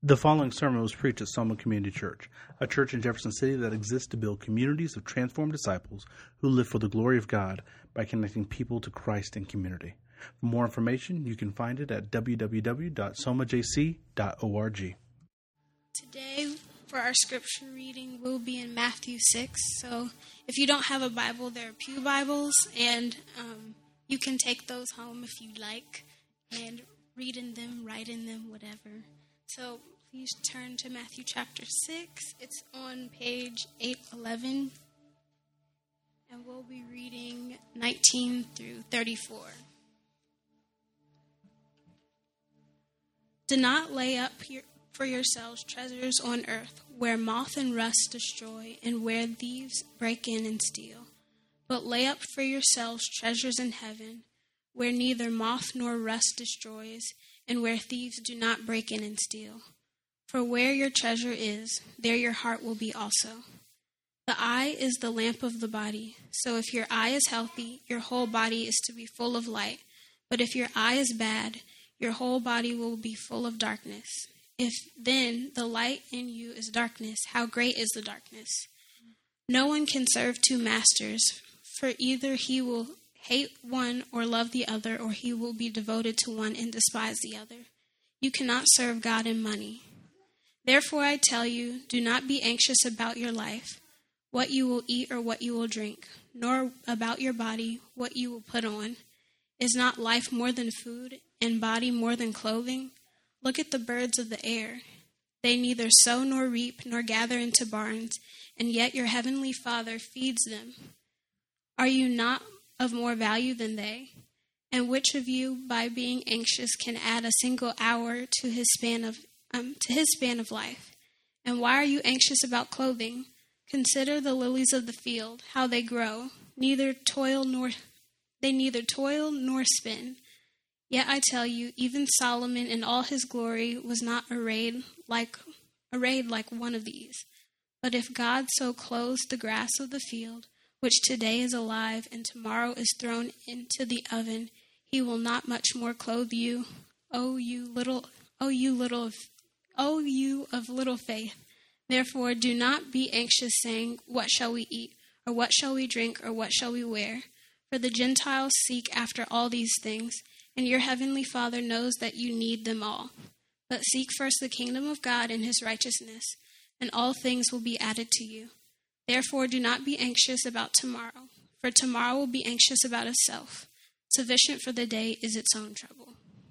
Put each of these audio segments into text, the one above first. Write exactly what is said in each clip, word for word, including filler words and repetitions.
The following sermon was preached at Soma Community Church, a church in Jefferson City that exists to build communities of transformed disciples who live for the glory of God by connecting people to Christ and community. For more information, you can find it at w w w dot soma j c dot org. Today, for our scripture reading, we'll be in Matthew six. So if you don't have a Bible, there are pew Bibles, and um, you can take those home if you like and read in them, write in them, whatever. So please turn to Matthew chapter six. It's on page eight eleven, and we'll be reading nineteen through thirty-four. Do not lay up your, for yourselves treasures on earth, where moth and rust destroy, and where thieves break in and steal. But lay up for yourselves treasures in heaven, where neither moth nor rust destroys, and where thieves do not break in and steal. For where your treasure is, there your heart will be also. The eye is the lamp of the body. So if your eye is healthy, your whole body is to be full of light. But if your eye is bad, your whole body will be full of darkness. If then the light in you is darkness, how great is the darkness? No one can serve two masters, for either he will hate one or love the other, or he will be devoted to one and despise the other. You cannot serve God and money. Therefore I tell you, do not be anxious about your life, what you will eat or what you will drink, nor about your body, what you will put on. Is not life more than food, and body more than clothing? Look at the birds of the air. They neither sow nor reap nor gather into barns, and yet your heavenly Father feeds them. Are you not of more value than they? And which of you, by being anxious, can add a single hour to his span of um, to his span of life? And why are you anxious about clothing? Consider the lilies of the field, how they grow. Neither toil nor they neither toil nor spin. Yet I tell you, even Solomon in all his glory was not arrayed like arrayed like one of these. But if God so clothes the grass of the field, which today is alive and tomorrow is thrown into the oven, he will not much more clothe you, O you little, O you little, O you of little faith. Therefore, do not be anxious, saying, "What shall we eat, or what shall we drink, or what shall we wear?" For the Gentiles seek after all these things, and your heavenly Father knows that you need them all. But seek first the kingdom of God and his righteousness, and all things will be added to you. Therefore, do not be anxious about tomorrow, for tomorrow will be anxious about itself. Sufficient for the day is its own trouble.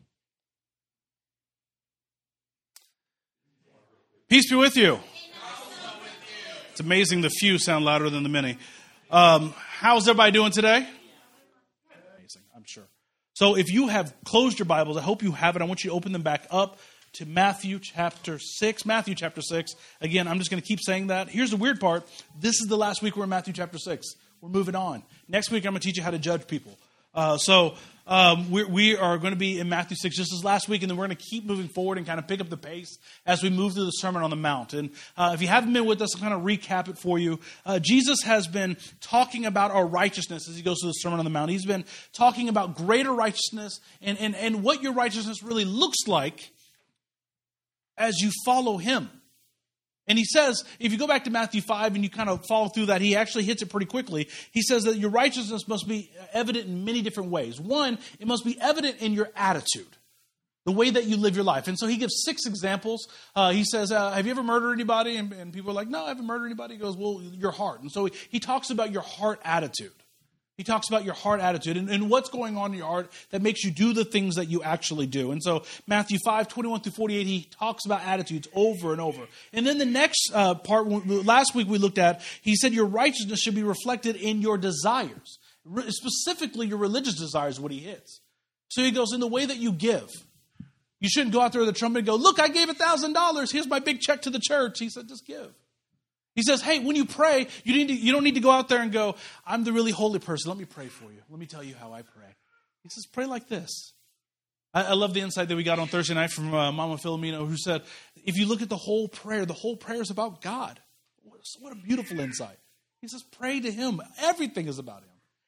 Peace be with you. It's amazing the few sound louder than the many. Um, how's everybody doing today? Amazing, I'm sure. So if you have closed your Bibles, I hope you have it. I want you to open them back up to Matthew chapter six. Matthew chapter six. Again, I'm just going to keep saying that. Here's the weird part. This is the last week we're in Matthew chapter six. We're moving on. Next week, I'm going to teach you how to judge people. Uh, so um, we're, we are going to be in Matthew six just as last week, and then we're going to keep moving forward and kind of pick up the pace as we move through the Sermon on the Mount. And uh, if you haven't been with us, I'll kind of recap it for you. Uh, Jesus has been talking about our righteousness as he goes through the Sermon on the Mount. He's been talking about greater righteousness and, and, and what your righteousness really looks like as you follow him. And he says, if you go back to Matthew five and you kind of follow through that, he actually hits it pretty quickly. He says that your righteousness must be evident in many different ways. One, it must be evident in your attitude, the way that you live your life. And so he gives six examples. Uh, he says, uh, have you ever murdered anybody? And, and people are like, no, I haven't murdered anybody. He goes, well, your heart. And so he, he talks about your heart attitude. He talks about your heart attitude and, and what's going on in your heart that makes you do the things that you actually do. And so Matthew five, twenty-one through forty-eight, he talks about attitudes over and over. And then the next uh, part, last week we looked at, he said your righteousness should be reflected in your desires. Re- specifically, your religious desires, what he hits. So he goes, in the way that you give. You shouldn't go out there with a trumpet and go, look, I gave one thousand dollars. Here's my big check to the church. He said, just give. He says, hey, when you pray, you need to, you don't need to go out there and go, I'm the really holy person. Let me pray for you. Let me tell you how I pray. He says, pray like this. I, I love the insight that we got on Thursday night from uh, Mama Philomena, who said, if you look at the whole prayer, the whole prayer is about God. What, what a beautiful insight. He says, pray to him. Everything is about him.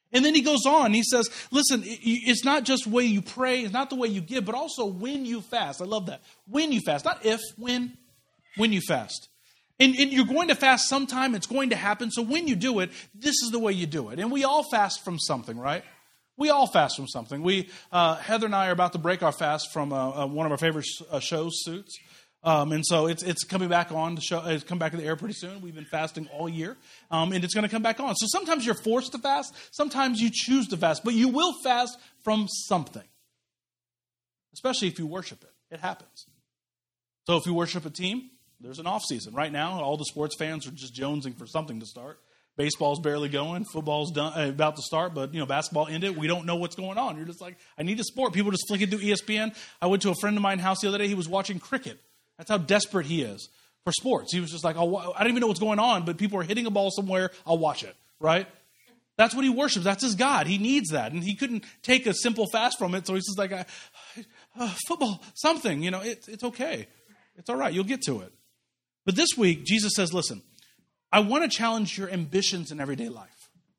And then he goes on, he says, listen, it's not just the way you pray, it's not the way you give, but also when you fast. I love that. When you fast, not if, when, when you fast. And, and you're going to fast sometime, it's going to happen, so when you do it, this is the way you do it. And we all fast from something, right? We all fast from something. We, uh, Heather and I are about to break our fast from uh, uh, one of our favorite sh- uh, shows, Suits. Um, and so it's it's coming back on the show. It's come back to the air pretty soon. We've been fasting all year, um, and it's going to come back on. So sometimes you're forced to fast. Sometimes you choose to fast, but you will fast from something, especially if you worship it. It happens. So if you worship a team, there's an off season. Right now, all the sports fans are just jonesing for something to start. Baseball's barely going. Football's done, uh, about to start, but you know, basketball ended. We don't know what's going on. You're just like, I need a sport. People just flicking through E S P N. I went to a friend of mine's house the other day. He was watching cricket. That's how desperate he is for sports. He was just like, I'll, I don't even know what's going on, but people are hitting a ball somewhere. I'll watch it, right? That's what he worships. That's his God. He needs that. And he couldn't take a simple fast from it. So he's just like, uh, football, something, you know, it, it's okay. It's all right. You'll get to it. But this week, Jesus says, listen, I want to challenge your ambitions in everyday life.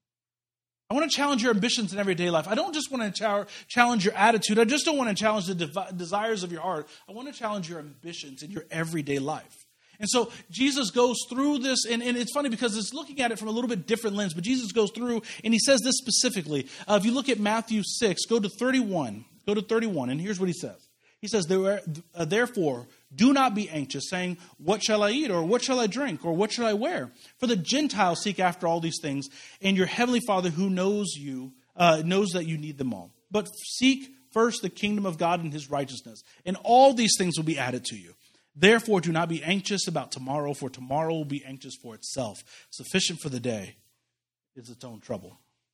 I want to challenge your ambitions in everyday life. I don't just want to challenge your attitude. I just don't want to challenge the de- desires of your heart. I want to challenge your ambitions in your everyday life. And so Jesus goes through this, and, and it's funny because it's looking at it from a little bit different lens, but Jesus goes through, and he says this specifically. Uh, if you look at Matthew six, go to thirty-one. Go to thirty-one, and here's what he says. He says, therefore, do not be anxious, saying, what shall I eat, or what shall I drink, or what shall I wear? For the Gentiles seek after all these things, and your heavenly Father who knows you, uh, knows that you need them all. But seek first the kingdom of God and his righteousness, and all these things will be added to you. Therefore, do not be anxious about tomorrow, for tomorrow will be anxious for itself. Sufficient for the day is its own trouble.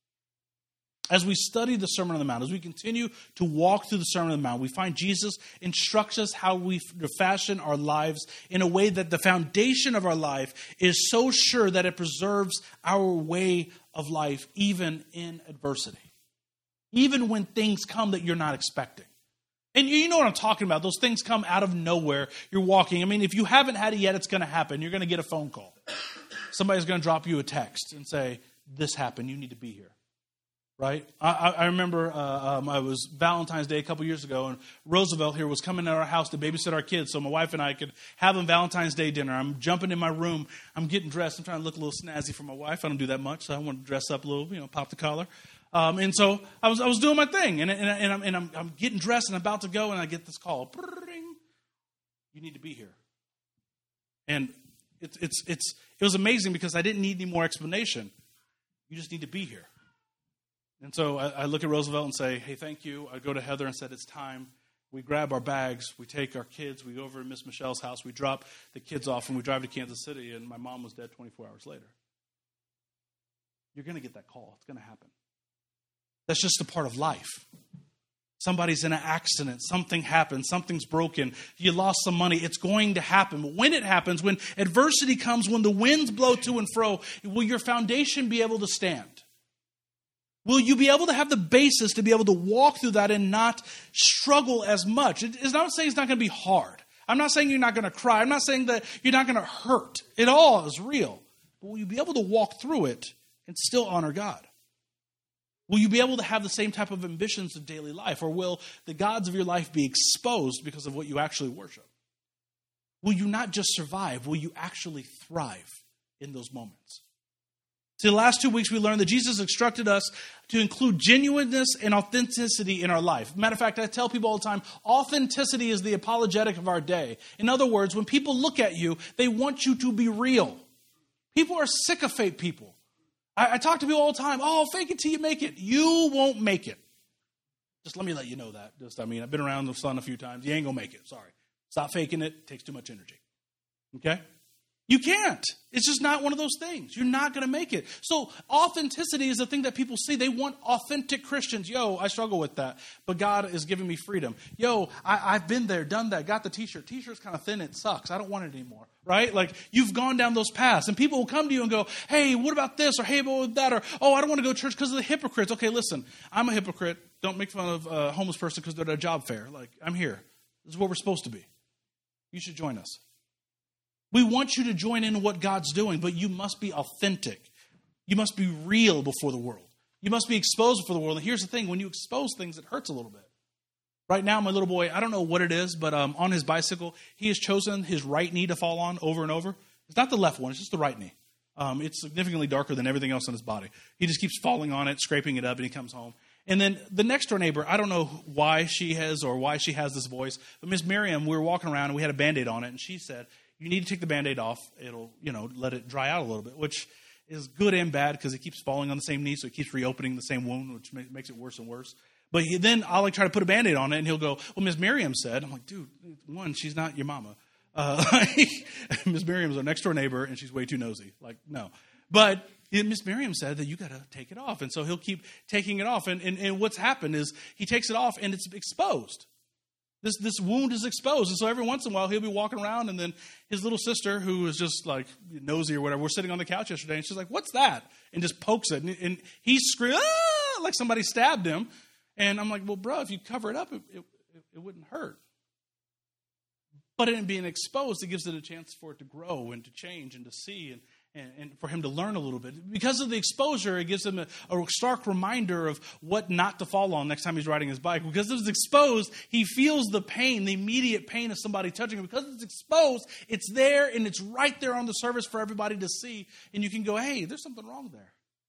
As we study the Sermon on the Mount, as we continue to walk through the Sermon on the Mount, we find Jesus instructs us how we fashion our lives in a way that the foundation of our life is so sure that it preserves our way of life even in adversity, even when things come that you're not expecting. And you know what I'm talking about. Those things come out of nowhere. You're walking. I mean, if you haven't had it yet, it's going to happen. You're going to get a phone call. Somebody's going to drop you a text and say, this happened. You need to be here. Right? I, I remember uh, um, I was Valentine's Day a couple years ago, and Roosevelt here was coming to our house to babysit our kids so my wife and I could have a Valentine's Day dinner. I'm jumping in my room. I'm getting dressed. I'm trying to look a little snazzy for my wife. I don't do that much, so I want to dress up a little, you know, pop the collar. Um, and so I was I was doing my thing, and, and, and, I'm, and I'm, I'm getting dressed, and I'm about to go, and I get this call. You need to be here. And it's it's it's it was amazing because I didn't need any more explanation. You just need to be here. And so I, I look at Roosevelt and say, hey, thank you. I go to Heather and said, it's time. We grab our bags. We take our kids. We go over to Miss Michelle's house. We drop the kids off, and we drive to Kansas City, and my mom was dead twenty-four hours later. You're going to get that call. It's going to happen. That's just a part of life. Somebody's in an accident. Something happened. Something's broken. You lost some money. It's going to happen. But when it happens, when adversity comes, when the winds blow to and fro, will your foundation be able to stand? Will you be able to have the basis to be able to walk through that and not struggle as much? It's not saying it's not going to be hard. I'm not saying you're not going to cry. I'm not saying that you're not going to hurt. It all is real. But will you be able to walk through it and still honor God? Will you be able to have the same type of ambitions of daily life? Or will the gods of your life be exposed because of what you actually worship? Will you not just survive? Will you actually thrive in those moments? See, the last two weeks we learned that Jesus instructed us to include genuineness and authenticity in our life. Matter of fact, I tell people all the time, authenticity is the apologetic of our day. In other words, when people look at you, they want you to be real. People are sick of fake people. I, I talk to people all the time, oh, fake it till you make it. You won't make it. Just let me let you know that. Just, I mean, I've been around the sun a few times. You ain't going to make it. Sorry. Stop faking it. It takes too much energy. Okay? You can't. It's just not one of those things. You're not going to make it. So authenticity is the thing that people see. They want authentic Christians. Yo, I struggle with that. But God is giving me freedom. Yo, I, I've been there, done that, got the t-shirt. T-shirt's kind of thin. It sucks. I don't want it anymore. Right? Like you've gone down those paths. And people will come to you and go, hey, what about this? Or hey, what about that? Or, oh, I don't want to go to church because of the hypocrites. Okay, listen, I'm a hypocrite. Don't make fun of a homeless person because they're at a job fair. Like, I'm here. This is what we're supposed to be. You should join us. We want you to join in what God's doing, but you must be authentic. You must be real before the world. You must be exposed for the world. And here's the thing. When you expose things, it hurts a little bit. Right now, my little boy, I don't know what it is, but um, on his bicycle, he has chosen his right knee to fall on over and over. It's not the left one. It's just the right knee. Um, it's significantly darker than everything else on his body. He just keeps falling on it, scraping it up, and he comes home. And then the next door neighbor, I don't know why she has or why she has this voice, but Miss Miriam, we were walking around and we had a Band-Aid on it, and she said, you need to take the Band-Aid off. It'll, you know, let it dry out a little bit, which is good and bad because it keeps falling on the same knee, so it keeps reopening the same wound, which makes it worse and worse. But he, then I'll like try to put a Band-Aid on it, and he'll go, well, Miss Miriam said. I'm like, dude, one, she's not your mama. Uh, Miss Miriam's our next-door neighbor, and she's way too nosy. Like, no. But Miss Miriam said that you got to take it off. And so he'll keep taking it off. And, and, and what's happened is he takes it off, and it's exposed. This this wound is exposed. And so every once in a while, he'll be walking around, and then his little sister, who is just like nosy or whatever, we're sitting on the couch yesterday, and she's like, what's that? And just pokes it. And, and he screams, ah, like somebody stabbed him. And I'm like, well, bro, if you cover it up, it, it, it wouldn't hurt. But in being exposed, it gives it a chance for it to grow and to change and to see and, and, and for him to learn a little bit. Because of the exposure, it gives him a, a stark reminder of what not to fall on next time he's riding his bike. Because it's exposed, he feels the pain, the immediate pain of somebody touching him. Because it's exposed, it's there and it's right there on the surface for everybody to see. And you can go, hey, there's something wrong there.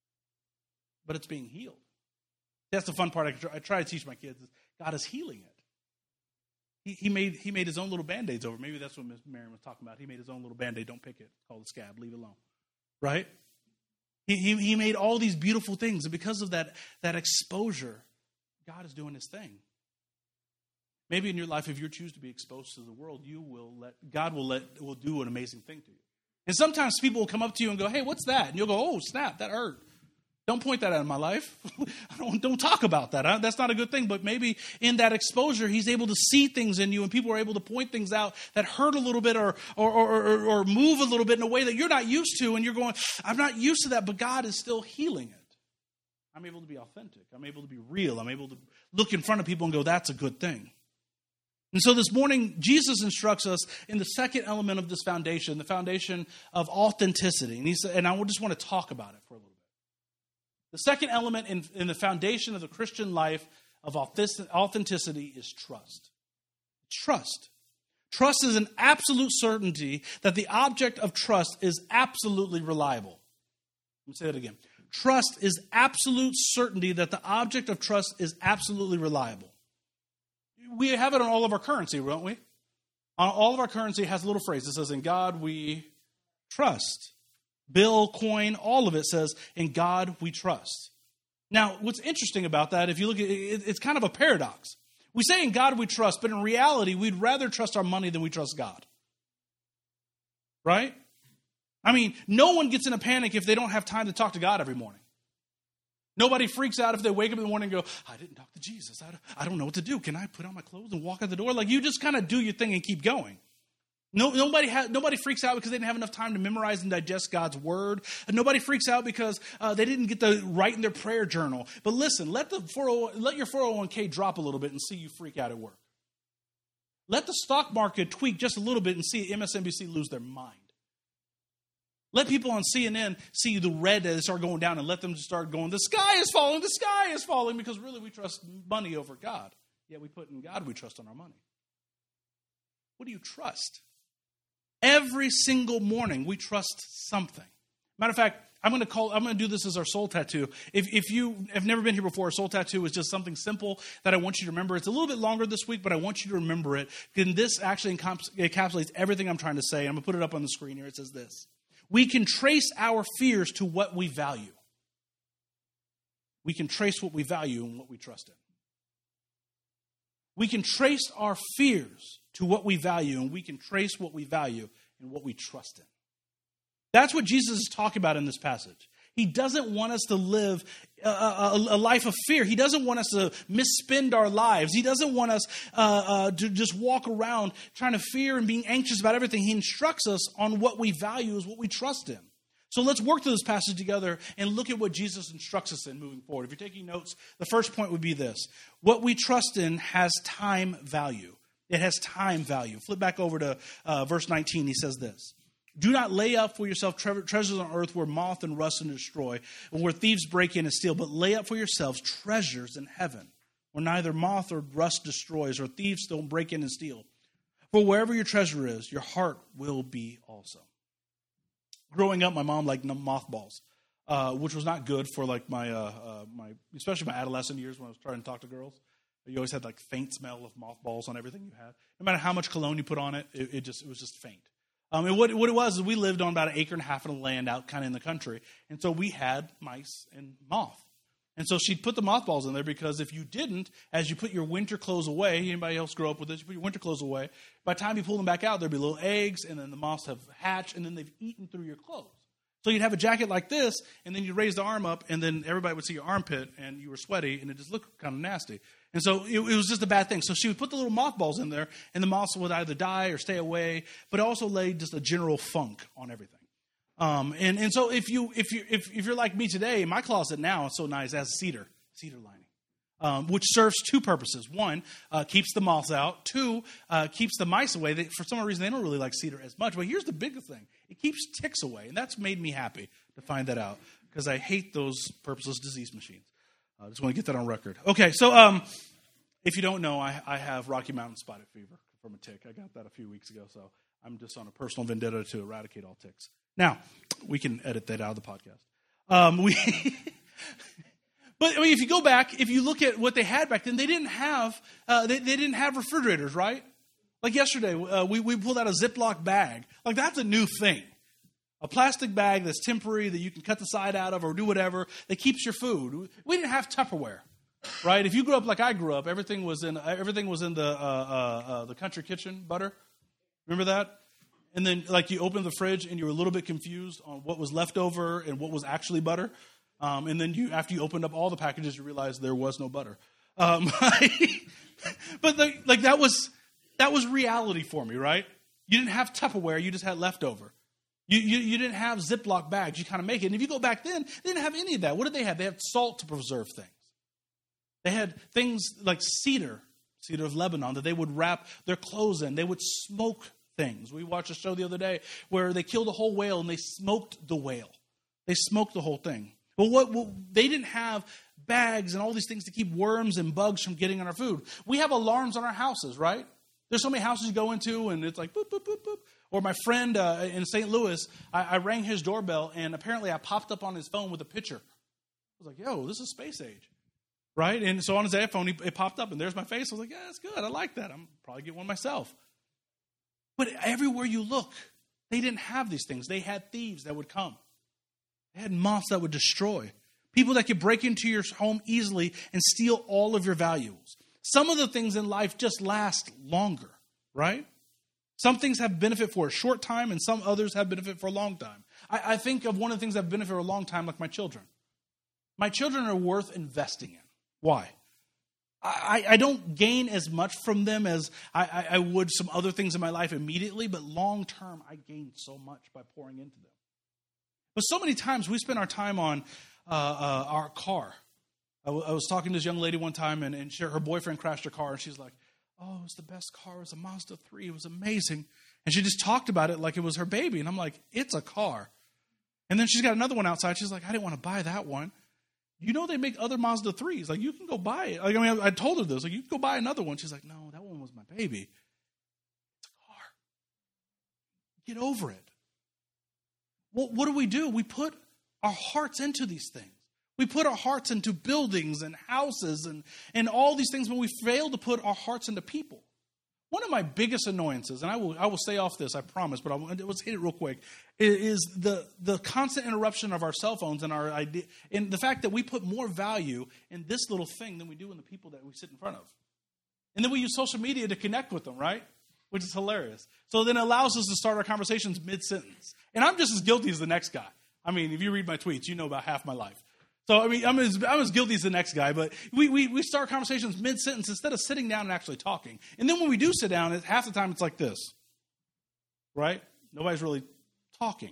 But it's being healed. That's the fun part I try, I try to teach my kids. Is God is healing it. He, he made he made his own little Band-Aids over. Maybe that's what Miss Miriam was talking about. He made his own little Band-Aid. Don't pick it. It's called a scab. Leave it alone. Right? He, he, he made all these beautiful things. And because of that, that exposure, God is doing his thing. Maybe in your life, if you choose to be exposed to the world, you will let God will let will do an amazing thing to you. And sometimes people will come up to you and go, hey, what's that? And you'll go, oh, snap, that hurt. Don't point that out in my life. I don't, don't talk about that. That's not a good thing. But maybe in that exposure, he's able to see things in you, and people are able to point things out that hurt a little bit or or, or, or, or move a little bit in a way that you're not used to. And you're going, I'm not used to that, but God is still healing it. I'm able to be authentic. I'm able to be real. I'm able to look in front of people and go, that's a good thing. And so this morning, Jesus instructs us in the second element of this foundation, the foundation of authenticity. And, he said, and I just want to talk about it for a little bit. The second element in, in the foundation of the Christian life of authenticity is trust. Trust. Trust is an absolute certainty that the object of trust is absolutely reliable. Let me say that again. Trust is absolute certainty that the object of trust is absolutely reliable. We have it on all of our currency, don't we? On all of our currency has a little phrase that says, in God we trust. Bill, coin, all of it says, in God we trust. Now, what's interesting about that, if you look at it, it's kind of a paradox. We say in God we trust, but in reality, we'd rather trust our money than we trust God. Right? I mean, no one gets in a panic if they don't have time to talk to God every morning. Nobody freaks out if they wake up in the morning and go, I didn't talk to Jesus. I don't, I don't know what to do. Can I put on my clothes and walk out the door? Like, you just kind of do your thing and keep going. No, nobody ha- nobody freaks out because they didn't have enough time to memorize and digest God's word. And nobody freaks out because uh, they didn't get to write in their prayer journal. But listen, let the four oh one, let your four oh one k drop a little bit and see you freak out at work. Let the stock market tweak just a little bit and see M S N B C lose their mind. Let people on C N N see the red as they start going down and let them just start going, the sky is falling, the sky is falling, because really we trust money over God. Yet we put in God we trust on our money. What do you trust? Every single morning, we trust something. Matter of fact, I'm going to call. I'm going to do this as our soul tattoo. If, if you have never been here before, a soul tattoo is just something simple that I want you to remember. It's a little bit longer this week, but I want you to remember it. And this actually encapsulates everything I'm trying to say. I'm going to put it up on the screen here. It says this. We can trace our fears to what we value. We can trace what we value and what we trust in. We can trace our fears to what we value, and we can trace what we value and what we trust in. That's what Jesus is talking about in this passage. He doesn't want us to live a, a, a life of fear. He doesn't want us to misspend our lives. He doesn't want us uh, uh, to just walk around trying to fear and being anxious about everything. He instructs us on what we value is what we trust in. So let's work through this passage together and look at what Jesus instructs us in moving forward. If you're taking notes, the first point would be this. What we trust in has time value. It has time value. Flip back over to uh, verse nineteen. He says this. Do not lay up for yourself tre- treasures on earth where moth and rust and destroy, and where thieves break in and steal, but lay up for yourselves treasures in heaven, where neither moth or rust destroys, or thieves don't break in and steal. For wherever your treasure is, your heart will be also. Growing up, my mom liked mothballs, uh, which was not good for like my, uh, uh, my, especially my adolescent years when I was trying to talk to girls. You always had like faint smell of mothballs on everything you had. No matter how much cologne you put on it, it, it just it was just faint. Um, and what, what it was is we lived on about an acre and a half of land out kind of in the country. And so we had mice and moth. And so she'd put the mothballs in there because if you didn't, as you put your winter clothes away, anybody else grow up with this, you put your winter clothes away, by the time you pull them back out, there'd be little eggs, and then the moths have hatched, and then they've eaten through your clothes. So you'd have a jacket like this, and then you'd raise the arm up, and then everybody would see your armpit, and you were sweaty, and it just looked kind of nasty. And so it, it was just a bad thing. So she would put the little mothballs in there, and the moths would either die or stay away, but it also laid just a general funk on everything. Um, and, and so if, you, if, you, if, if you're like me today, my closet now is so nice, it has cedar, cedar lining. Um, which serves two purposes. One, uh, keeps the moths out. Two, uh, keeps the mice away. They, for some reason, they don't really like cedar as much. But here's the biggest thing. It keeps ticks away. And that's made me happy to find that out because I hate those purposeless disease machines. I uh, just want to get that on record. Okay, so um, if you don't know, I, I have Rocky Mountain spotted fever from a tick. I got that a few weeks ago, so I'm just on a personal vendetta to eradicate all ticks. Now, we can edit that out of the podcast. Um, we... But I mean, if you go back, if you look at what they had back then, they didn't have uh, they, they didn't have refrigerators, right? Like yesterday, uh, we we pulled out a Ziploc bag. Like that's a new thing, a plastic bag that's temporary that you can cut the side out of or do whatever that keeps your food. We didn't have Tupperware, right? If you grew up like I grew up, everything was in everything was in the uh, uh, uh, the country kitchen butter. Remember that? And then like you opened the fridge and you were a little bit confused on what was left over and what was actually butter. Um, and then you, after you opened up all the packages, you realized there was no butter. Um, but the, like that was that was reality for me, right? You didn't have Tupperware; you just had leftover. You you, you didn't have Ziploc bags; you kind of make it. And if you go back then, they didn't have any of that. What did they have? They had salt to preserve things. They had things like cedar, cedar of Lebanon, that they would wrap their clothes in. They would smoke things. We watched a show the other day where they killed a whole whale and they smoked the whale. They smoked the whole thing. Well, what, well, they didn't have bags and all these things to keep worms and bugs from getting on our food. We have alarms on our houses, right? There's so many houses you go into, and it's like boop, boop, boop, boop. Or my friend uh, in Saint Louis, I, I rang his doorbell, and apparently I popped up on his phone with a picture. I was like, yo, this is space age, right? And so on his iPhone, he, it popped up, and there's my face. I was like, yeah, that's good. I like that. I'm probably get one myself. But everywhere you look, they didn't have these things. They had thieves that would come. They had moths that would destroy. People that could break into your home easily and steal all of your valuables. Some of the things in life just last longer, right? Some things have benefit for a short time and some others have benefit for a long time. I, I think of one of the things that have benefit for a long time, like my children. My children are worth investing in. Why? I, I don't gain as much from them as I, I, I would some other things in my life immediately, but long term I gain so much by pouring into them. But so many times we spend our time on uh, uh, our car. I, w- I was talking to this young lady one time, and, and she, her boyfriend crashed her car, and she's like, oh, it was the best car. It was a Mazda three. It was amazing. And she just talked about it like it was her baby. And I'm like, it's a car. And then she's got another one outside. She's like, I didn't want to buy that one. You know they make other Mazda threes. Like, you can go buy it. Like, I mean, I, I told her this. Like, you can go buy another one. She's like, no, that one was my baby. It's a car. Get over it. Well, what do we do? We put our hearts into these things. We put our hearts into buildings and houses and, and all these things, but we fail to put our hearts into people. One of my biggest annoyances, and I will I will stay off this, I promise, but I'll, let's hit it real quick, is the, the constant interruption of our cell phones and our idea, and the fact that we put more value in this little thing than we do in the people that we sit in front of. And then we use social media to connect with them, right? Which is hilarious. So then it allows us to start our conversations mid-sentence. And I'm just as guilty as the next guy. I mean, if you read my tweets, you know about half my life. So, I mean, I'm as, I'm as guilty as the next guy, but we, we, we start conversations mid-sentence instead of sitting down and actually talking. And then when we do sit down, it, half the time it's like this, right? Nobody's really talking.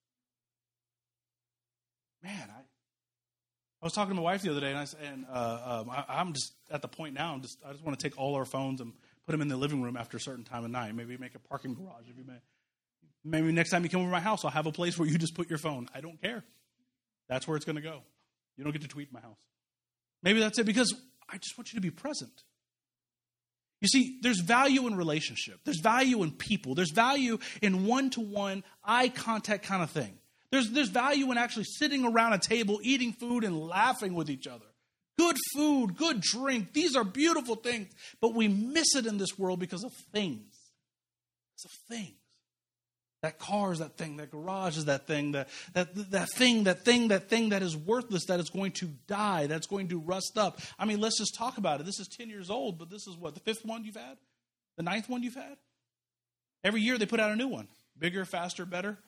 Man, I I was talking to my wife the other day, and, I, and uh, um, I, I'm just at the point now, I'm just, I just want to take all our phones and put them in the living room after a certain time of night. Maybe make a parking garage if you may. Maybe next time you come over to my house, I'll have a place where you just put your phone. I don't care. That's where it's going to go. You don't get to tweet my house. Maybe that's it, because I just want you to be present. You see, there's value in relationship. There's value in people. There's value in one-to-one, eye contact kind of thing. There's, there's value in actually sitting around a table, eating food, and laughing with each other. Good food, good drink. These are beautiful things. But we miss it in this world because of things. Because of things. That car is that thing. That garage is that thing. That, that, that thing, that thing, that thing that is worthless, that is going to die, that's going to rust up. I mean, let's just talk about it. This is ten years old, but this is what, the fifth one you've had? The ninth one you've had? Every year they put out a new one. Bigger, faster, better.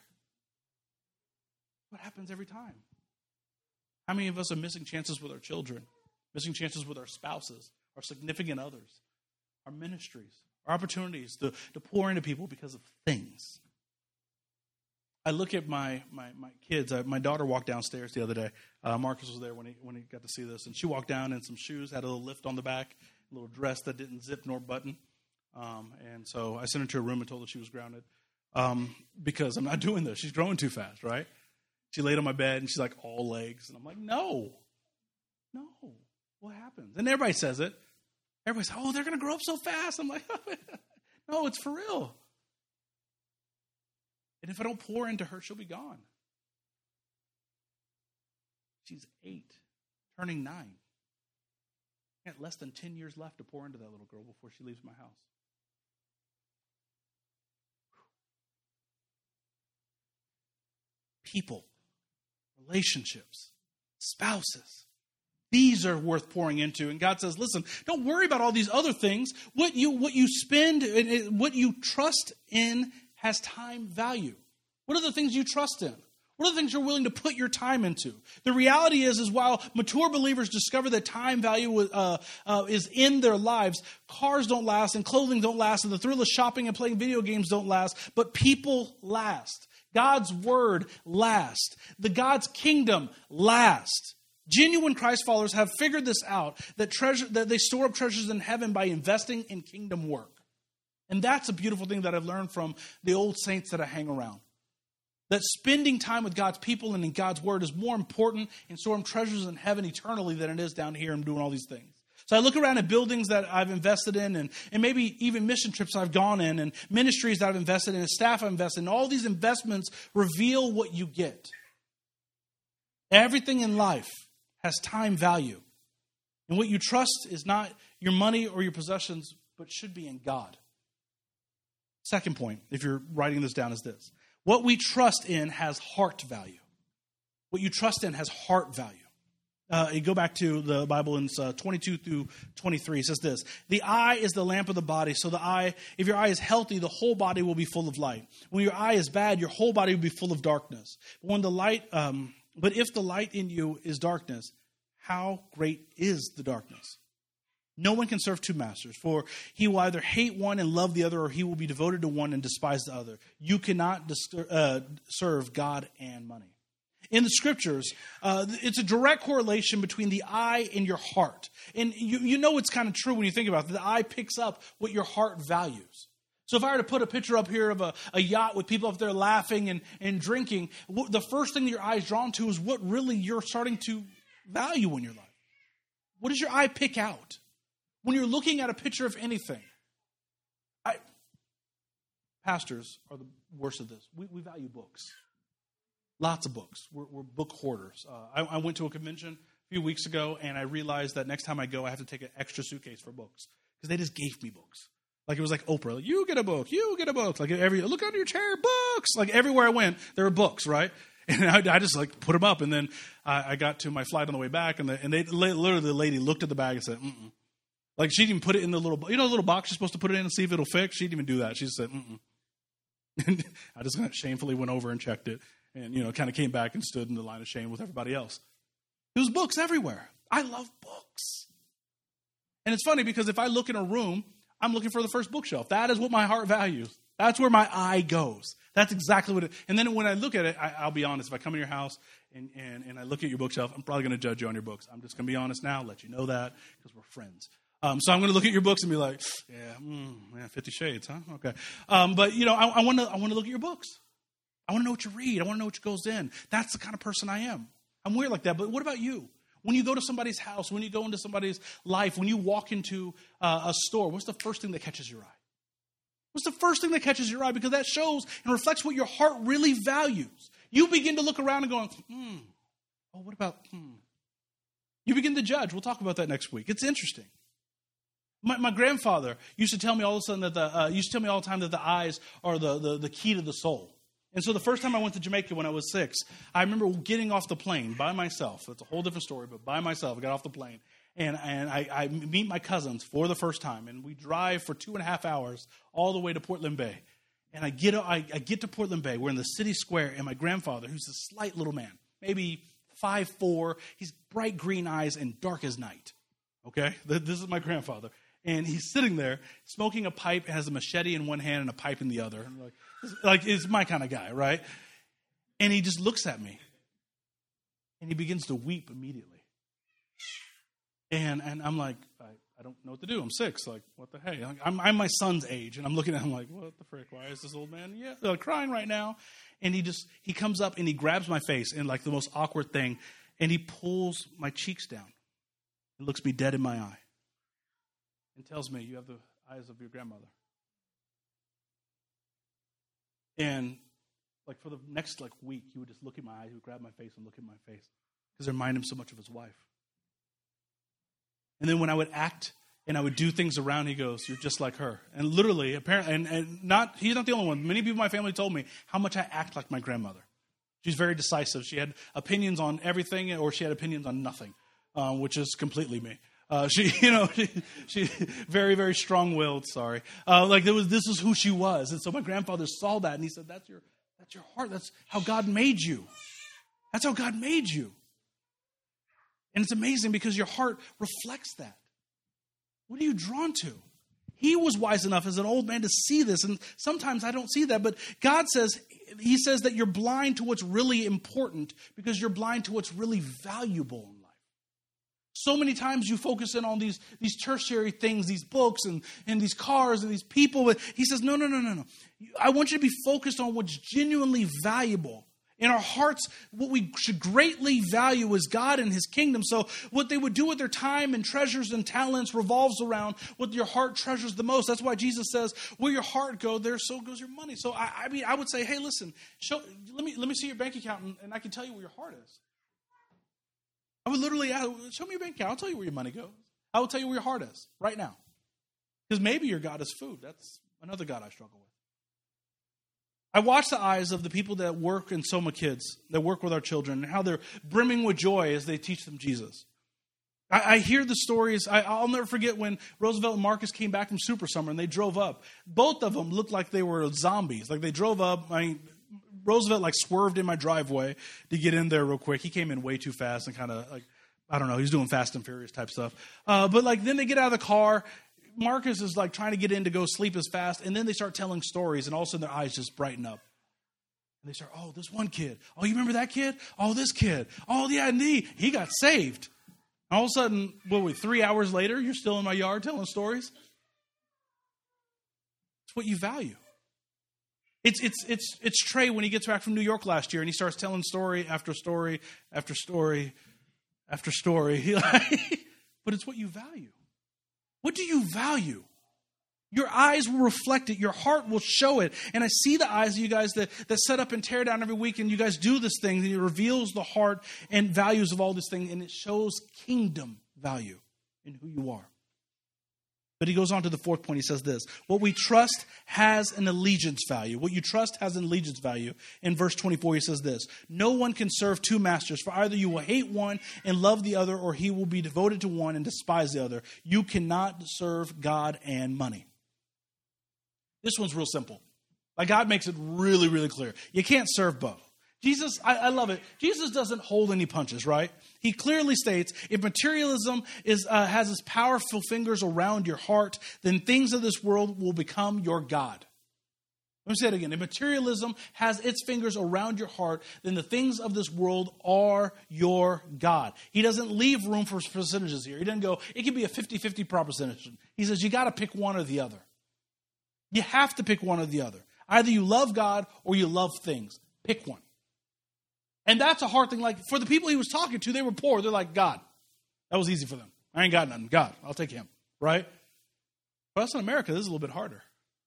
What happens every time? How many of us are missing chances with our children? Missing chances with our spouses, our significant others, our ministries, our opportunities to, to pour into people because of things. I look at my my, my kids. I, my daughter walked downstairs the other day. Uh, Marcus was there when he when he got to see this, and she walked down in some shoes, had a little lift on the back, a little dress that didn't zip nor button. Um, and so I sent her to her room and told her she was grounded um, because I'm not doing this. She's growing too fast, right? She laid on my bed and she's like all legs, and I'm like, no, no, what happens? And everybody says it. Everybody says, oh, they're going to grow up so fast. I'm like, no, it's for real. And if I don't pour into her, she'll be gone. She's eight, turning nine. I got less than ten years left to pour into that little girl before she leaves my house. People, relationships, spouses. These are worth pouring into. And God says, listen, don't worry about all these other things. What you, what you spend, what you trust in has time value. What are the things you trust in? What are the things you're willing to put your time into? The reality is, is while mature believers discover that time value uh, uh, is in their lives, cars don't last and clothing don't last and the thrill of shopping and playing video games don't last, but people last. God's word lasts. The God's kingdom lasts. Genuine Christ followers have figured this out, that treasure that they store up treasures in heaven by investing in kingdom work. And that's a beautiful thing that I've learned from the old saints that I hang around. That spending time with God's people and in God's word is more important in storing treasures in heaven eternally than it is down here and doing all these things. So I look around at buildings that I've invested in and, and maybe even mission trips I've gone in and ministries that I've invested in and staff I've invested in. All these investments reveal what you get. Everything in life has time value. And what you trust is not your money or your possessions, but should be in God. Second point, if you're writing this down, is this. What we trust in has heart value. What you trust in has heart value. Uh, you go back to the Bible in uh, twenty-two through twenty-three. It says this. The eye is the lamp of the body. So the eye, if your eye is healthy, the whole body will be full of light. When your eye is bad, your whole body will be full of darkness. But when the light, um, but if the light in you is darkness, how great is the darkness? No one can serve two masters, for he will either hate one and love the other, or he will be devoted to one and despise the other. You cannot distur- uh, serve God and money. In the scriptures, uh, it's a direct correlation between the eye and your heart. And you, you know it's kind of true when you think about it. The eye picks up what your heart values. So if I were to put a picture up here of a, a yacht with people up there laughing and, and drinking, the first thing that your eye is drawn to is what really you're starting to value in your life. What does your eye pick out? When you're looking at a picture of anything, I, pastors are the worst of this. We, we value books. Lots of books. We're, we're book hoarders. Uh, I, I went to a convention a few weeks ago, and I realized that next time I go, I have to take an extra suitcase for books because they just gave me books. Like it was like Oprah. Like, you get a book. You get a book. Like every look under your chair, books. Like everywhere I went, there were books, right? And I, I just like put them up, and then I, I got to my flight on the way back, and, the, and they literally the lady looked at the bag and said, "Mm-mm." Like she didn't even put it in the little, you know, the little box you're supposed to put it in and see if it'll fix. She didn't even do that. She just said, "Mm-mm." And I just kind of shamefully went over and checked it, and you know, kind of came back and stood in the line of shame with everybody else. There was books everywhere. I love books, and it's funny because if I look in a room, I'm looking for the first bookshelf. That is what my heart values. That's where my eye goes. That's exactly what it is. And then when I look at it, I, I'll be honest. If I come in your house and, and, and I look at your bookshelf, I'm probably going to judge you on your books. I'm just going to be honest now, let you know that, because we're friends. Um, so I'm going to look at your books and be like, yeah, mm, yeah, Fifty Shades, huh? Okay. Um, but, you know, I, I want to I want to look at your books. I want to know what you read. I want to know what goes in. That's the kind of person I am. I'm weird like that. But what about you? When you go to somebody's house, when you go into somebody's life, when you walk into uh, a store, what's the first thing that catches your eye? What's the first thing that catches your eye? Because that shows and reflects what your heart really values. You begin to look around and going, hmm, oh, what about, hmm. You begin to judge. We'll talk about that next week. It's interesting. My, my grandfather used to tell me all of a sudden that the, uh, used to tell me all the time that the eyes are the, the, the key to the soul. And so the first time I went to Jamaica when I was six, I remember getting off the plane by myself. That's a whole different story, but by myself, I got off the plane. And, and I, I meet my cousins for the first time. And we drive for two and a half hours all the way to Portland Bay. And I get, I, I get to Portland Bay. We're in the city square. And my grandfather, who's a slight little man, maybe five foot four, he's bright green eyes and dark as night. Okay? This is my grandfather. And he's sitting there smoking a pipe and has a machete in one hand and a pipe in the other. I'm like, like, it's my kind of guy, right? And he just looks at me. And he begins to weep immediately. And and I'm like, I, I don't know what to do. I'm six. Like, what the hey? I'm, I'm my son's age. And I'm looking at him like, what the frick? Why is this old man yeah, uh, crying right now? And he just, he comes up and he grabs my face in like the most awkward thing. And he pulls my cheeks down and looks me dead in my eye. And tells me, you have the eyes of your grandmother. And like for the next like week, he would just look in my eyes, he would grab my face and look in my face. Because they remind him so much of his wife. And then when I would act and I would do things around, he goes, you're just like her. And literally, apparently, and, and not he's not the only one. Many people in my family told me how much I act like my grandmother. She's very decisive. She had opinions on everything or she had opinions on nothing, um, which is completely me. Uh, she, you know, she, she very, very strong-willed. Sorry, uh, like there was. This is who she was, and so my grandfather saw that, and he said, "That's your, that's your heart. That's how God made you. That's how God made you." And it's amazing because your heart reflects that. What are you drawn to? He was wise enough as an old man to see this, and sometimes I don't see that. But God says, He says that you're blind to what's really important because you're blind to what's really valuable in life. So many times you focus in on these, these tertiary things, these books and, and these cars and these people. But he says, no, no, no, no, no. I want you to be focused on what's genuinely valuable. In our hearts, what we should greatly value is God and His kingdom. So what they would do with their time and treasures and talents revolves around what your heart treasures the most. That's why Jesus says, where your heart goes, there so goes your money. So I, I mean, I would say, hey, listen, show, let me let me see your bank account and, and I can tell you where your heart is. I would literally, show me your bank account. I'll tell you where your money goes. I will tell you where your heart is right now. Because maybe your God is food. That's another God I struggle with. I watch the eyes of the people that work in Soma Kids, that work with our children, and how they're brimming with joy as they teach them Jesus. I, I hear the stories. I, I'll never forget when Roosevelt and Marcus came back from Super Summer and they drove up. Both of them looked like they were zombies. Like they drove up. I mean, Roosevelt like swerved in my driveway to get in there real quick. He came in way too fast and kind of like, I don't know, he's doing Fast and Furious type stuff. Uh, but like then they get out of the car. Marcus is like trying to get in to go sleep as fast. And then they start telling stories and all of a sudden their eyes just brighten up. And they start, oh, this one kid. Oh, you remember that kid? Oh, this kid. Oh, yeah, and he, he got saved. And all of a sudden, what were we, three hours later, you're still in my yard telling stories? It's what you value. It's it's it's it's Trey when he gets back from New York last year and he starts telling story after story after story after story. But it's what you value. What do you value? Your eyes will reflect it. Your heart will show it. And I see the eyes of you guys that, that set up and tear down every week and you guys do this thing and it reveals the heart and values of all this thing and it shows kingdom value in who you are. But he goes on to the fourth point. He says this, what we trust has an allegiance value. What you trust has an allegiance value. In verse twenty-four, he says this, no one can serve two masters, for either you will hate one and love the other, or he will be devoted to one and despise the other. You cannot serve God and money. This one's real simple. Like God makes it really, really clear. You can't serve both. Jesus, I, I love it. Jesus doesn't hold any punches, right? He clearly states, if materialism is uh, has his powerful fingers around your heart, then things of this world will become your God. Let me say it again. If materialism has its fingers around your heart, then the things of this world are your God. He doesn't leave room for percentages here. He doesn't go, it can be a fifty-fifty proposition. He says, you got to pick one or the other. You have to pick one or the other. Either you love God or you love things. Pick one. And that's a hard thing. Like, for the people he was talking to, they were poor. They're like, God. That was easy for them. I ain't got nothing. God, I'll take him. Right? For us in America, this is a little bit harder.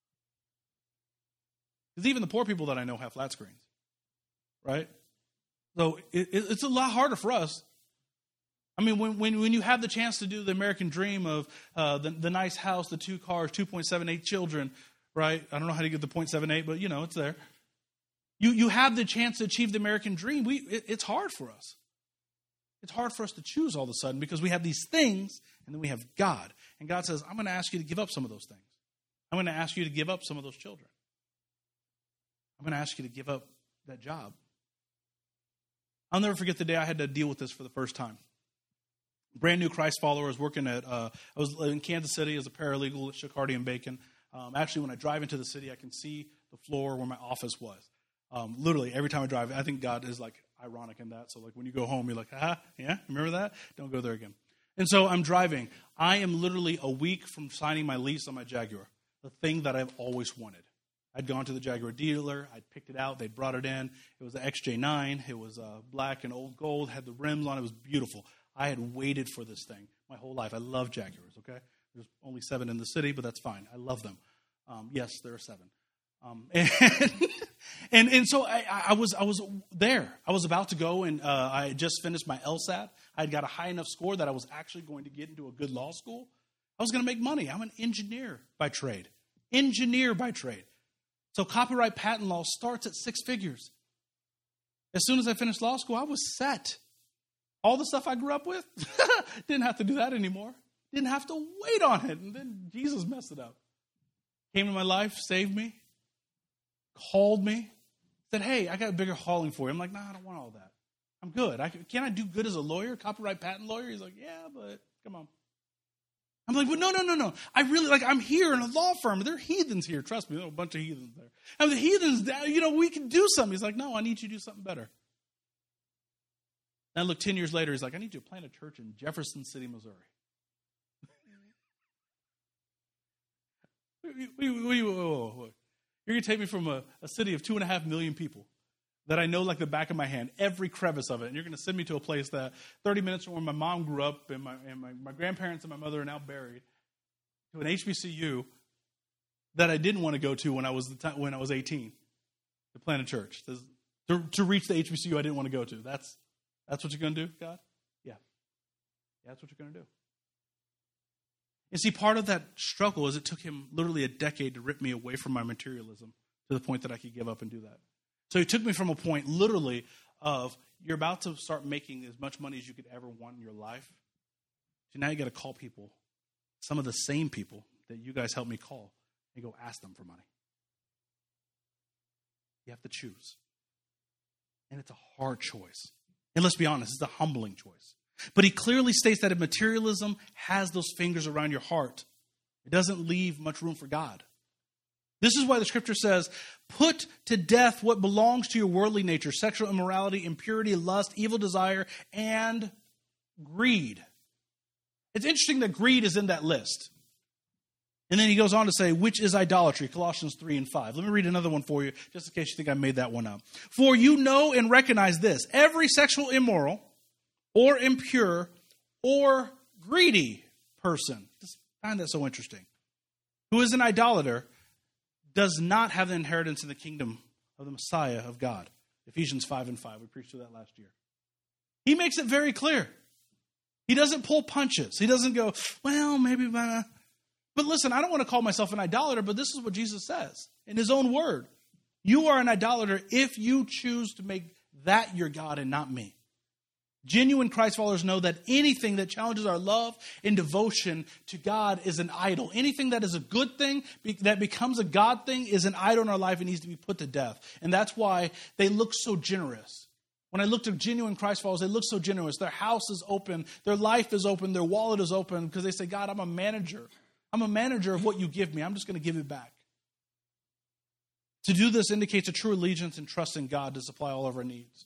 Because even the poor people that I know have flat screens. Right? So it, it, it's a lot harder for us. I mean, when, when, when you have the chance to do the American dream of uh, the, the nice house, the two cars, two point seven eight children, right? I don't know how to get the point seven eight, but, you know, it's there. You you have the chance to achieve the American dream. We it, It's hard for us. It's hard for us to choose all of a sudden because we have these things and then we have God. And God says, I'm going to ask you to give up some of those things. I'm going to ask you to give up some of those children. I'm going to ask you to give up that job. I'll never forget the day I had to deal with this for the first time. Brand new Christ follower. I was working at, uh, I was in Kansas City as a paralegal at Chicardi and Bacon. Um, actually, when I drive into the city, I can see the floor where my office was. Um, literally, every time I drive, I think God is like ironic in that. So like when you go home, you're like, ah, yeah, remember that? Don't go there again. And so I'm driving. I am literally a week from signing my lease on my Jaguar, the thing that I've always wanted. I'd gone to the Jaguar dealer. I'd picked it out. They'd brought it in. It was the X J nine. It was uh, black and old gold, had the rims on. It was beautiful. I had waited for this thing my whole life. I love Jaguars, okay? There's only seven in the city, but that's fine. I love them. Um, yes, there are seven. Um, and, and and so I, I was I was there. I was about to go, and uh, I had just finished my LSAT. I had got a high enough score that I was actually going to get into a good law school. I was going to make money. I'm an engineer by trade. Engineer by trade. So copyright patent law starts at six figures. As soon as I finished law school, I was set. All the stuff I grew up with, didn't have to do that anymore. Didn't have to wait on it. And then Jesus messed it up. Came to my life, saved me, called me, said, hey, I got a bigger calling for you. I'm like, nah, I don't want all that. I'm good. I can, can I do good as a lawyer, copyright patent lawyer? He's like, yeah, but come on. I'm like, well, no, no, no, no. I really, like, I'm here in a law firm. There are heathens here. Trust me, there are a bunch of heathens there. And the heathens, you know, we can do something. He's like, no, I need you to do something better. And I look ten years later, he's like, I need you to plant a church in Jefferson City, Missouri. You're going to take me from a, a city of two and a half million people that I know like the back of my hand, every crevice of it, and you're going to send me to a place that thirty minutes from where my mom grew up and my, and my, my grandparents and my mother are now buried, to an H B C U that I didn't want to go to when I was the time, when I was eighteen, to plant a church, to, to reach the H B C U I didn't want to go to. That's That's what you're going to do, God? Yeah. Yeah, that's what you're going to do. And see, part of that struggle is it took him literally a decade to rip me away from my materialism to the point that I could give up and do that. So he took me from a point literally of you're about to start making as much money as you could ever want in your life. So now you got to call people, some of the same people that you guys helped me call, and go ask them for money. You have to choose. And it's a hard choice. And let's be honest, it's a humbling choice. But he clearly states that if materialism has those fingers around your heart, it doesn't leave much room for God. This is why the scripture says, put to death what belongs to your worldly nature, sexual immorality, impurity, lust, evil desire, and greed. It's interesting that greed is in that list. And then he goes on to say, which is idolatry, Colossians three and five. Let me read another one for you, just in case you think I made that one up. For you know and recognize this, every sexual immoral or impure or greedy person, just find that so interesting, who is an idolater, does not have the inheritance in the kingdom of the Messiah of God. Ephesians five and five. We preached through that last year. He makes it very clear. He doesn't pull punches. He doesn't go, well, maybe... But, but listen, I don't want to call myself an idolater, but this is what Jesus says in his own word. You are an idolater if you choose to make that your God and not me. Genuine Christ followers know that anything that challenges our love and devotion to God is an idol. Anything that is a good thing, that becomes a God thing, is an idol in our life and needs to be put to death. And that's why they look so generous. When I looked at genuine Christ followers, they look so generous. Their house is open. Their life is open. Their wallet is open because they say, God, I'm a manager. I'm a manager of what you give me. I'm just going to give it back. To do this indicates a true allegiance and trust in God to supply all of our needs.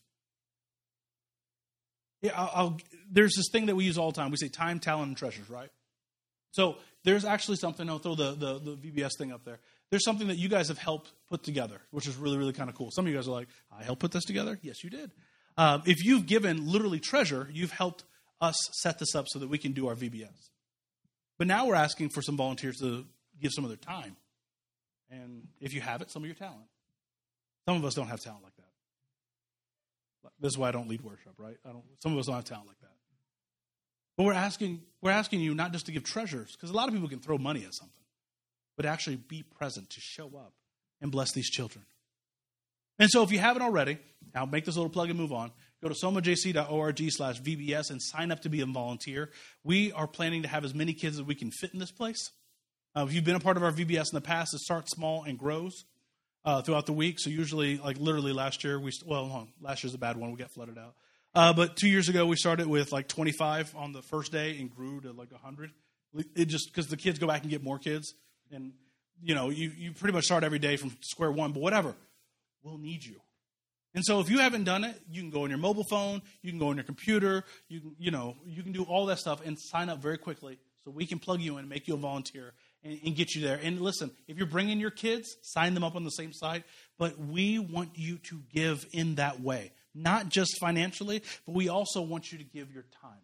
Yeah, I'll, I'll, there's this thing that we use all the time. We say time, talent, and treasures, right? So there's actually something, I'll throw the, the, the V B S thing up there. there's something that you guys have helped put together, which is really, really kind of cool. Some of you guys are like, I helped put this together? Yes, you did. Um, if you've given literally treasure, you've helped us set this up so that we can do our V B S. But now we're asking for some volunteers to give some of their time. And if you have it, some of your talent. Some of us don't have talent like that. This is why I don't lead worship, right? I don't. Some of us don't have talent like that. But we're asking, we're asking you not just to give treasures, because a lot of people can throw money at something, but actually be present, to show up and bless these children. And so if you haven't already, I'll make this little plug and move on. Go to somajc.org slash VBS and sign up to be a volunteer. We are planning to have as many kids as we can fit in this place. Uh, if you've been a part of our V B S in the past, it starts small and grows uh, throughout the week. So usually, like literally last year, we well, hold on, last year's a bad one. We got flooded out. Uh, but two years ago, we started with like twenty-five on the first day and grew to like one hundred. It just because the kids go back and get more kids. And, you know, you, you pretty much start every day from square one. But whatever, we'll need you. And so if you haven't done it, you can go on your mobile phone. You can go on your computer. You can, you know, you can do all that stuff and sign up very quickly so we can plug you in, make you a volunteer, and, and get you there. And listen, if you're bringing your kids, sign them up on the same site. But we want you to give in that way. Not just financially, but we also want you to give your time.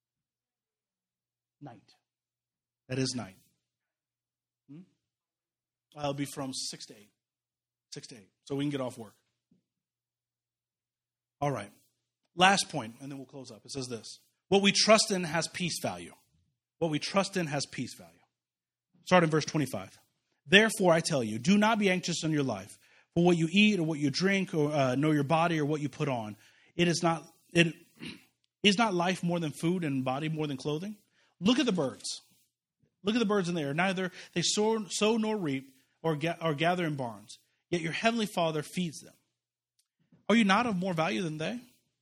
Night. That is night. Hmm? I'll be from six to eight. Six to eight. So we can get off work. All right. Last point, and then we'll close up. It says this. What we trust in has peace value. What we trust in has peace value. Start in verse twenty-five. Therefore, I tell you, do not be anxious in your life, for what you eat or what you drink, or uh, nor your body or what you put on. It is not it is not life more than food, and body more than clothing. Look at the birds. Look at the birds in the air. Neither they sow, sow nor reap or, ga- or gather in barns, yet your heavenly Father feeds them. Are you not of more value than they?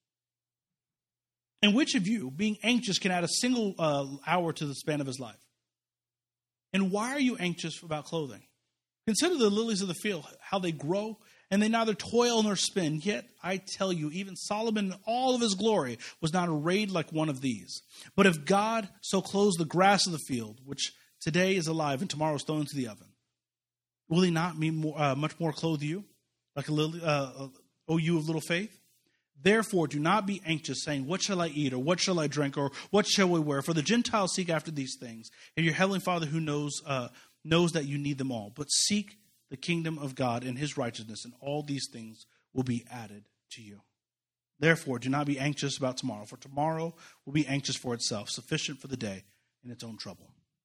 And which of you, being anxious, can add a single uh, hour to the span of his life? And why are you anxious about clothing? Consider the lilies of the field, how they grow, and they neither toil nor spin. Yet I tell you, even Solomon in all of his glory was not arrayed like one of these. But if God so clothes the grass of the field, which today is alive and tomorrow is thrown into the oven, will he not be more, uh, much more clothe you, like a lily, uh, O you of little faith? Therefore, do not be anxious, saying, what shall I eat, or what shall I drink, or what shall we wear? For the Gentiles seek after these things, and your heavenly Father who knows uh, knows that you need them all. But seek the kingdom of God and his righteousness, and all these things will be added to you. Therefore, do not be anxious about tomorrow, for tomorrow will be anxious for itself, sufficient for the day in its own trouble.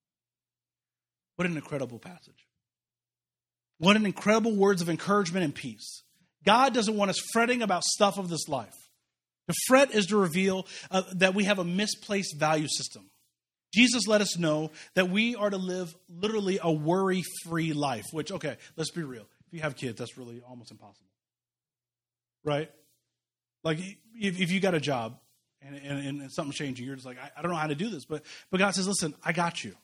What an incredible passage. What an incredible words of encouragement and peace. God doesn't want us fretting about stuff of this life. To fret is to reveal uh, that we have a misplaced value system. Jesus let us know that we are to live literally a worry-free life, which, okay, let's be real. If you have kids, that's really almost impossible. Right? Like, if, if you got a job and, and, and something's changing, you're just like, I, I don't know how to do this. But, but God says, listen, I got you.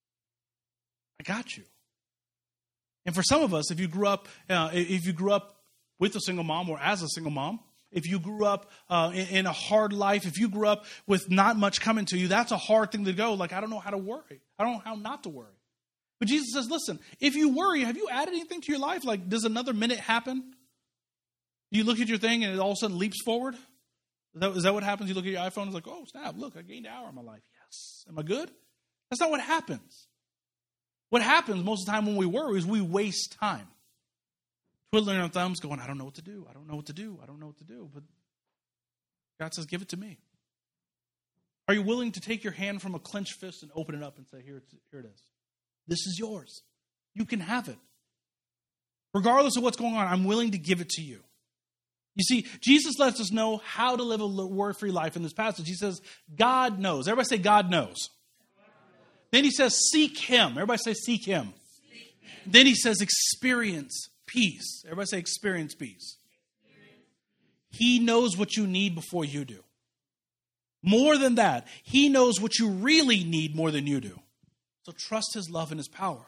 I got you. And for some of us, if you grew up, uh, if you grew up with a single mom or as a single mom, if you grew up uh, in, in a hard life, if you grew up with not much coming to you, that's a hard thing to go. Like, I don't know how to worry. I don't know how not to worry. But Jesus says, listen, if you worry, have you added anything to your life? Like, does another minute happen? You look at your thing and it all of a sudden leaps forward? Is that, is that what happens? You look at your iPhone and it's like, oh, snap, look, I gained an hour in my life. Yes. Am I good? That's not what happens. What happens most of the time when we worry is we waste time. Twiddling our thumbs going, I don't know what to do. I don't know what to do. I don't know what to do. But God says, give it to me. Are you willing to take your hand from a clenched fist and open it up and say, here, it's, here it is. This is yours. You can have it. Regardless of what's going on, I'm willing to give it to you. You see, Jesus lets us know how to live a worry-free life in this passage. He says, God knows. Everybody say, God knows. Then he says, seek him. Everybody say, seek him. Seek him. Then he says, experience peace. Everybody say, experience peace. Experience. He knows what you need before you do. More than that, he knows what you really need more than you do. So trust his love and his power.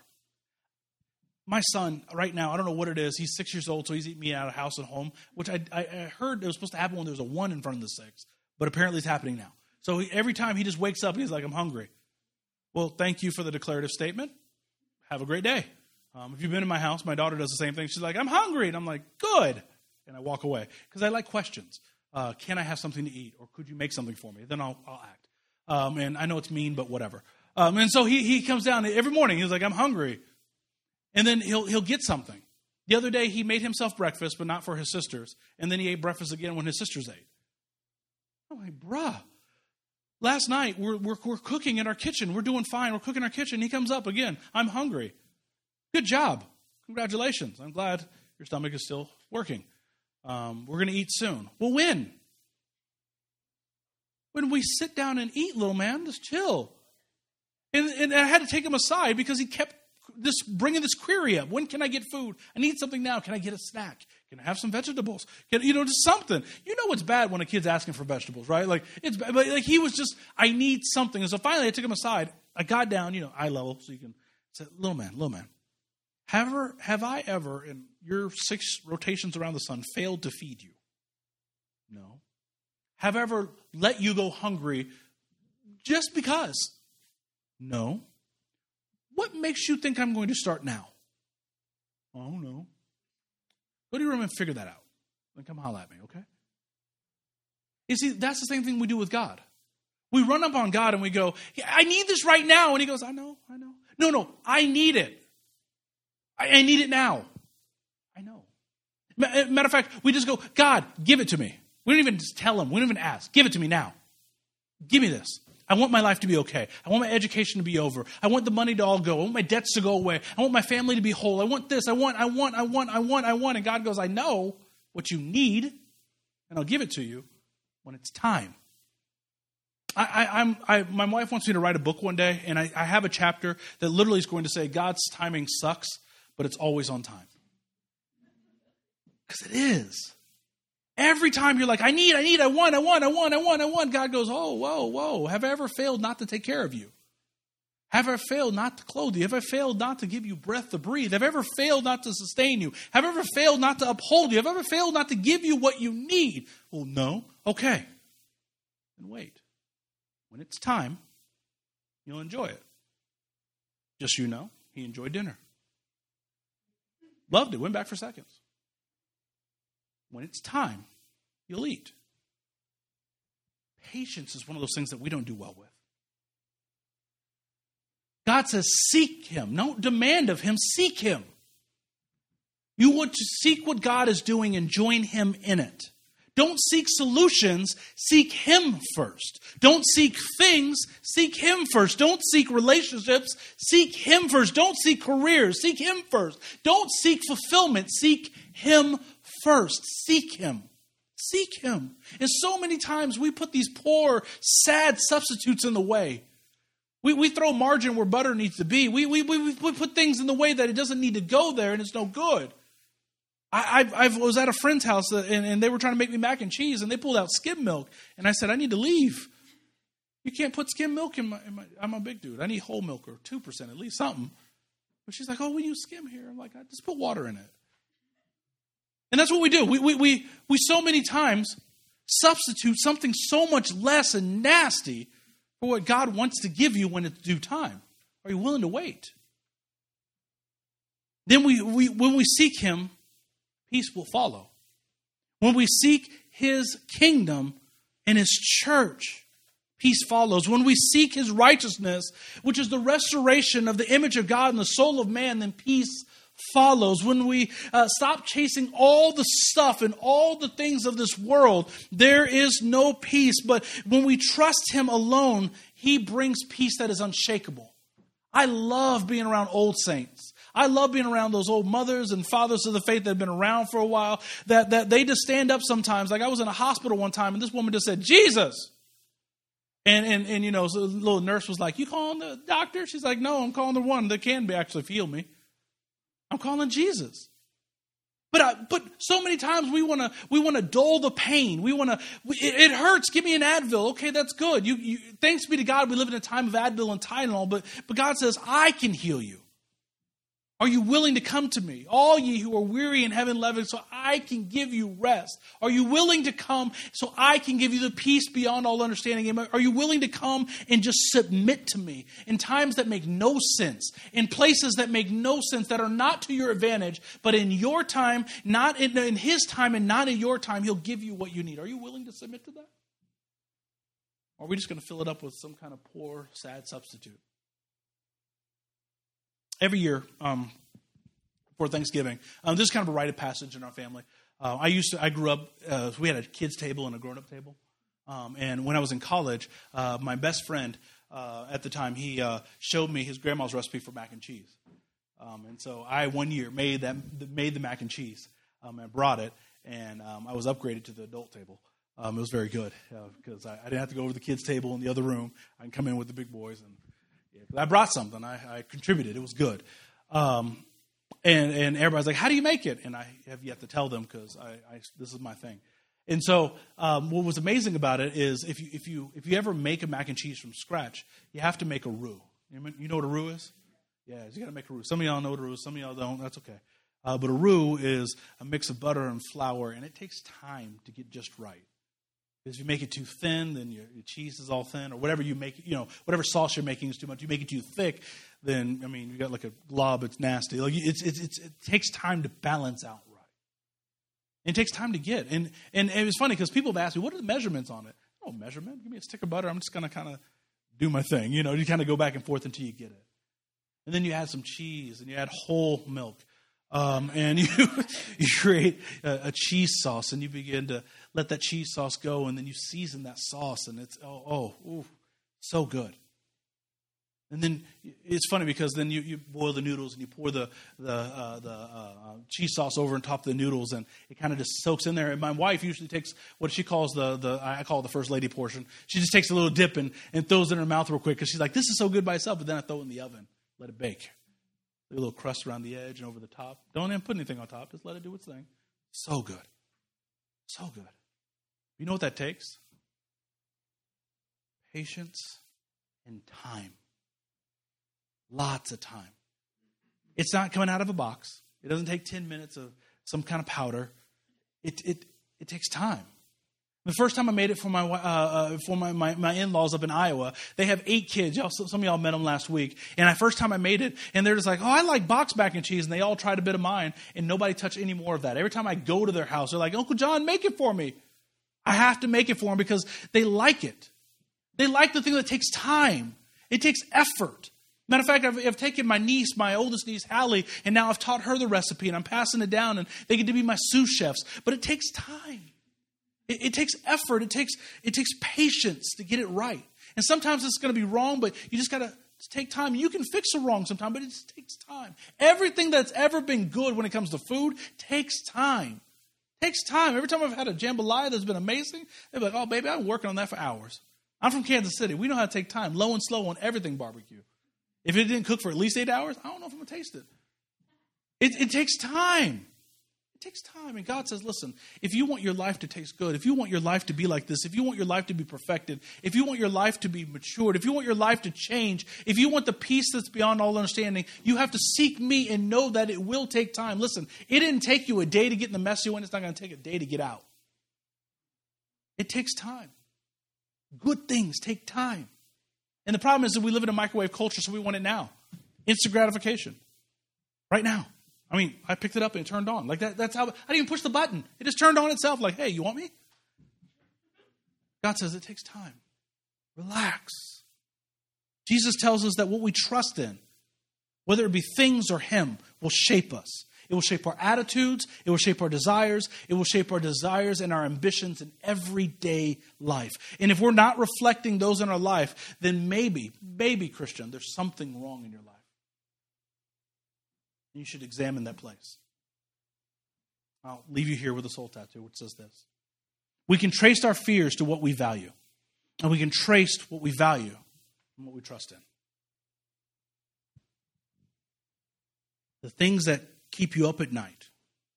My son, right now, I don't know what it is. He's six years old, so he's eating me out of house and home, which I, I, I heard it was supposed to happen when there was a one in front of the six, but apparently it's happening now. So he, every time he just wakes up and he's like, I'm hungry. Well, thank you for the declarative statement. Have a great day. Um, if you've been in my house, my daughter does the same thing. She's like, I'm hungry. And I'm like, good. And I walk away because I like questions. Uh, can I have something to eat? Or could you make something for me? Then I'll, I'll act. Um, and I know it's mean, but whatever. Um, and so he he comes down every morning. He's like, I'm hungry. And then he'll he'll get something. The other day, he made himself breakfast, but not for his sisters. And then he ate breakfast again when his sisters ate. I'm like, bruh. Last night, we're, we're, we're cooking in our kitchen. We're doing fine. We're cooking in our kitchen. He comes up again. I'm hungry. Good job. Congratulations. I'm glad your stomach is still working. Um, we're going to eat soon. Well, when? When we sit down and eat, little man. Just chill. And, and I had to take him aside because he kept this bringing this query up. When can I get food? I need something now. Can I get a snack? Can I have some vegetables? Can, you know, just something. You know what's bad when a kid's asking for vegetables, right? Like it's bad, but like he was just, I need something. And so finally I took him aside. I got down, you know, eye level, so you can say, little man, little man, have, ever, have I ever, in your six rotations around the sun, failed to feed you? No. Have I ever let you go hungry just because? No. What makes you think I'm going to start now? Oh, no. Go to your room and figure that out. Then come holler at me, okay? You see, that's the same thing we do with God. We run up on God and we go, I need this right now. And he goes, I know, I know. No, no, I need it. I, I need it now. I know. Matter of fact, we just go, God, give it to me. We don't even just tell him. We don't even ask. Give it to me now. Give me this. I want my life to be okay. I want my education to be over. I want the money to all go. I want my debts to go away. I want my family to be whole. I want this. I want, I want, I want, I want, I want. And God goes, I know what you need, and I'll give it to you when it's time. I, I, I'm, I, my wife wants me to write a book one day, and I, I have a chapter that literally is going to say, God's timing sucks, but it's always on time. Because it is. Every time you're like, I need, I need, I want, I want, I want, I want, I want, God goes, oh, whoa, whoa. Have I ever failed not to take care of you? Have I failed not to clothe you? Have I failed not to give you breath to breathe? Have I ever failed not to sustain you? Have I ever failed not to uphold you? Have I ever failed not to give you what you need? Well, no. Okay. Then wait. When it's time, you'll enjoy it. Just so you know, he enjoyed dinner. Loved it. Went back for seconds. When it's time, you'll eat. Patience is one of those things that we don't do well with. God says, seek him. Don't demand of him, seek him. You want to seek what God is doing and join him in it. Don't seek solutions, seek him first. Don't seek things, seek him first. Don't seek relationships, seek him first. Don't seek careers, seek him first. Don't seek fulfillment, seek him first. Seek him. Seek him. And so many times we put these poor, sad substitutes in the way. We we throw margarine where butter needs to be. We we we, we put things in the way that it doesn't need to go there, and it's no good. I I, I was at a friend's house, and, and they were trying to make me mac and cheese, and they pulled out skim milk, and I said, I need to leave. You can't put skim milk in my, in my I'm a big dude. I need whole milk or two percent, at least something. But she's like, oh, we use skim here. I'm like, I just put water in it. And that's what we do. We, we, we, we so many times substitute something so much less and nasty for what God wants to give you when it's due time. Are you willing to wait? Then we, we when we seek him, peace will follow. When we seek his kingdom and his church, peace follows. When we seek his righteousness, which is the restoration of the image of God in the soul of man, then peace follows. When we uh, stop chasing all the stuff and all the things of this world, there is no peace. But when we trust him alone, he brings peace that is unshakable. I love being around old saints. I love being around those old mothers and fathers of the faith that have been around for a while, that, that they just stand up sometimes. Like I was in a hospital one time, and this woman just said, Jesus. And, and, and you know, so the little nurse was like, you calling the doctor? She's like, no, I'm calling the one that can be actually heal me. I'm calling Jesus. But I, but so many times we want to we want to dull the pain. We want to. It, it hurts. Give me an Advil. Okay, that's good. You, you thanks be to God. We live in a time of Advil and Tylenol. But but God says I can heal you. Are you willing to come to me, all ye who are weary and heavy laden, so I can give you rest? Are you willing to come so I can give you the peace beyond all understanding? Are you willing to come and just submit to me in times that make no sense, in places that make no sense, that are not to your advantage, but in your time, not in, in his time and not in your time, he'll give you what you need. Are you willing to submit to that? Or are we just going to fill it up with some kind of poor, sad substitute? Every year, um, for Thanksgiving, um, this is kind of a rite of passage in our family. Uh, I used to, I grew up, uh, we had a kids table and a grown-up table. Um, and when I was in college, uh, my best friend uh, at the time, he uh, showed me his grandma's recipe for mac and cheese. Um, and so I, one year, made that made the mac and cheese um, and brought it. And um, I was upgraded to the adult table. Um, it was very good because uh, I, I didn't have to go over to the kids' table in the other room. I can come in with the big boys and I brought something. I, I contributed. It was good. Um, and, and everybody's like, how do you make it? And I have yet to tell them because I, I, this is my thing. And so um, what was amazing about it is if you, if you if you ever make a mac and cheese from scratch, you have to make a roux. You know what a roux is? Yeah, you got to make a roux. Some of y'all know what a roux is. Some of y'all don't. That's okay. Uh, but a roux is a mix of butter and flour, and it takes time to get just right. Because if you make it too thin, then your, your cheese is all thin, or whatever you make, you know, whatever sauce you're making is too much. You make it too thick, then I mean, you got like a glob. It's nasty. Like it's, it's, it's it takes time to balance out right. It takes time to get, and and, and it's funny because people have asked me, what are the measurements on it? Oh, measurement? Give me a stick of butter. I'm just gonna kind of do my thing. You know, you kind of go back and forth until you get it, and then you add some cheese, and you add whole milk. Um, and you you create a, a cheese sauce, and you begin to let that cheese sauce go, and then you season that sauce, and it's oh oh ooh, so good. And then it's funny because then you, you boil the noodles and you pour the the uh, the uh, cheese sauce over on top of the noodles, and it kind of just soaks in there. And my wife usually takes what she calls the the I call it the first lady portion. She just takes a little dip and, and throws it in her mouth real quick because she's like, this is so good by itself. But then I throw it in the oven, let it bake. A little crust around the edge and over the top. Don't even put anything on top. Just let it do its thing. So good. So good. You know what that takes? Patience and time. Lots of time. It's not coming out of a box. It doesn't take ten minutes of some kind of powder. It it it takes time. The first time I made it for my uh, uh, for my, my, my in-laws up in Iowa, they have eight kids. Y'all, some of y'all met them last week. And the first time I made it, and they're just like, oh, I like box mac and cheese. And they all tried a bit of mine, and nobody touched any more of that. Every time I go to their house, they're like, Uncle John, make it for me. I have to make it for them because they like it. They like the thing that takes time. It takes effort. Matter of fact, I've, I've taken my niece, my oldest niece, Hallie, and now I've taught her the recipe, and I'm passing it down, and they get to be my sous chefs. But it takes time. It, it takes effort. It takes it takes patience to get it right. And sometimes it's going to be wrong, but you just got to take time. You can fix a wrong sometimes, but it just takes time. Everything that's ever been good when it comes to food takes time. It takes time. Every time I've had a jambalaya that's been amazing, they're like, oh, baby, I've been working on that for hours. I'm from Kansas City. We know how to take time. Low and slow on everything barbecue. If it didn't cook for at least eight hours, I don't know if I'm going to taste it. It, it takes time. It takes time. And God says, listen, if you want your life to taste good, if you want your life to be like this, if you want your life to be perfected, if you want your life to be matured, if you want your life to change, if you want the peace that's beyond all understanding, you have to seek me and know that it will take time. Listen, it didn't take you a day to get in the mess you're in. It's not going to take a day to get out. It takes time. Good things take time. And the problem is that we live in a microwave culture, so we want it now. Instant gratification. Right now. I mean, I picked it up and it turned on. Like that, that's how, I didn't even push the button. It just turned on itself like, hey, you want me? God says it takes time. Relax. Jesus tells us that what we trust in, whether it be things or Him, will shape us. It will shape our attitudes. It will shape our desires. It will shape our desires and our ambitions in everyday life. And if we're not reflecting those in our life, then maybe, maybe, Christian, there's something wrong in your life. You should examine that place. I'll leave you here with a soul tattoo, which says this. We can trace our fears to what we value. And we can trace what we value and what we trust in. The things that keep you up at night.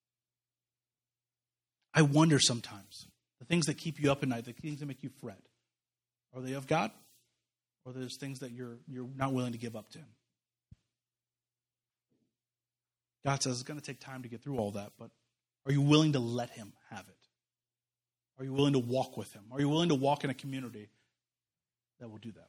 I wonder sometimes, the things that keep you up at night, the things that make you fret, are they of God? Or are those things that you're you're not willing to give up to Him? God says it's going to take time to get through all that, but are you willing to let him have it? Are you willing to walk with him? Are you willing to walk in a community that will do that?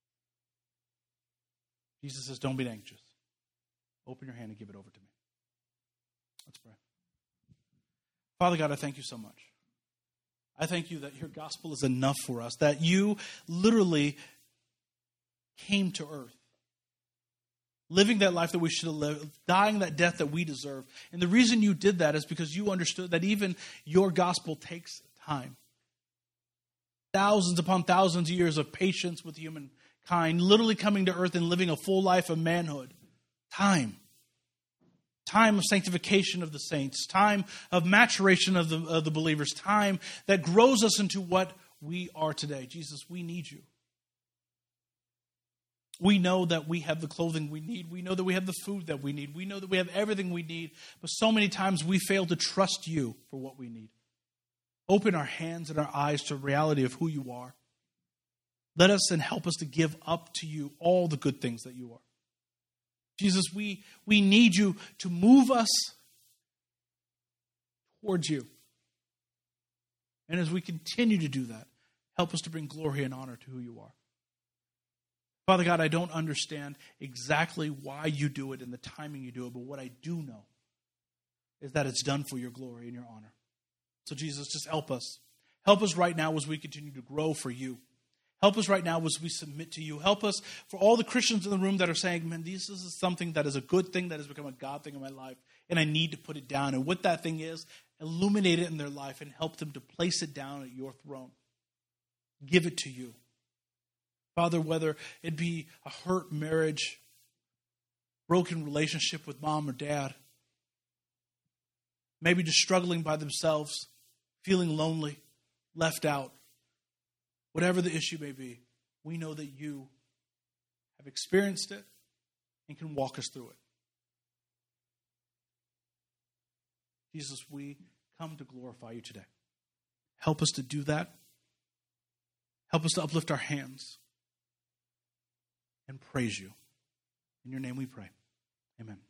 Jesus says, don't be anxious. Open your hand and give it over to me. Let's pray. Father God, I thank you so much. I thank you that your gospel is enough for us, that you literally came to earth, living that life that we should have lived, dying that death that we deserve. And the reason you did that is because you understood that even your gospel takes time. Thousands upon thousands of years of patience with humankind, literally coming to earth and living a full life of manhood. Time. Time of sanctification of the saints. Time of maturation of the, of the believers. Time that grows us into what we are today. Jesus, we need you. We know that we have the clothing we need. We know that we have the food that we need. We know that we have everything we need. But so many times we fail to trust you for what we need. Open our hands and our eyes to the reality of who you are. Let us and help us to give up to you all the good things that you are. Jesus, we, we need you to move us towards you. And as we continue to do that, help us to bring glory and honor to who you are. Father God, I don't understand exactly why you do it and the timing you do it, but what I do know is that it's done for your glory and your honor. So Jesus, just help us. Help us right now as we continue to grow for you. Help us right now as we submit to you. Help us for all the Christians in the room that are saying, man, this is something that is a good thing that has become a God thing in my life, and I need to put it down. And what that thing is, illuminate it in their life and help them to place it down at your throne. Give it to you. Father, whether it be a hurt marriage, broken relationship with mom or dad, maybe just struggling by themselves, feeling lonely, left out, whatever the issue may be, we know that you have experienced it and can walk us through it. Jesus, we come to glorify you today. Help us to do that. Help us to uplift our hands and praise you. In your name we pray. Amen.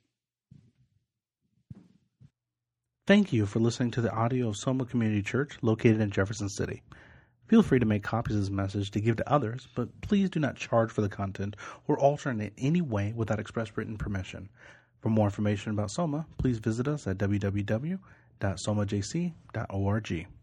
Thank you for listening to the audio of Soma Community Church located in Jefferson City. Feel free to make copies of this message to give to others, but please do not charge for the content or alter it in any way without express written permission. For more information about Soma, please visit us at w w w dot soma j c dot org.